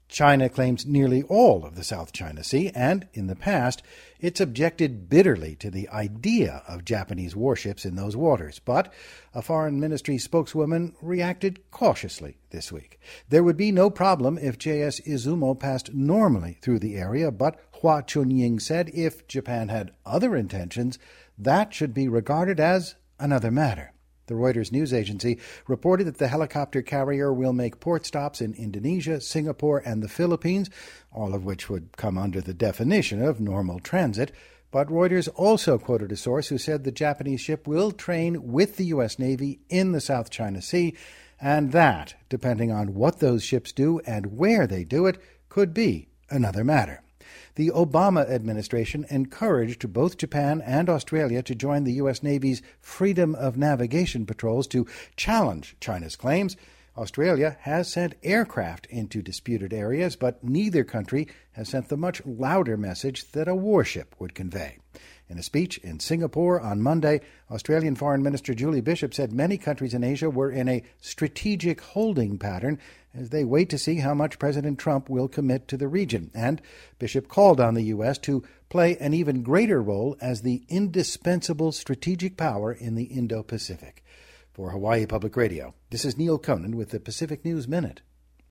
China claims nearly all of the South China Sea, and in the past, it's objected bitterly to the idea of Japanese warships in those waters. But a Foreign Ministry spokeswoman reacted cautiously this week. There would be no problem if JS Izumo passed normally through the area, but Hua Chunying said if Japan had other intentions, that should be regarded as another matter. The Reuters news agency reported that the helicopter carrier will make port stops in Indonesia, Singapore, and the Philippines, all of which would come under the definition of normal transit. But Reuters also quoted a source who said the Japanese ship will train with the U.S. Navy in the South China Sea, and that, depending on what those ships do and where they do it, could be another matter. The Obama administration encouraged both Japan and Australia to join the U.S. Navy's Freedom of Navigation patrols to challenge China's claims. Australia has sent aircraft into disputed areas, but neither country has sent the much louder message that a warship would convey. In a speech in Singapore on Monday, Australian Foreign Minister Julie Bishop said many countries in Asia were in a strategic holding pattern as they wait to see how much President Trump will commit to the region. And Bishop called on the U.S. to play an even greater role as the indispensable strategic power in the Indo-Pacific. For Hawaii Public Radio, this is Neil Conan with the Pacific News Minute.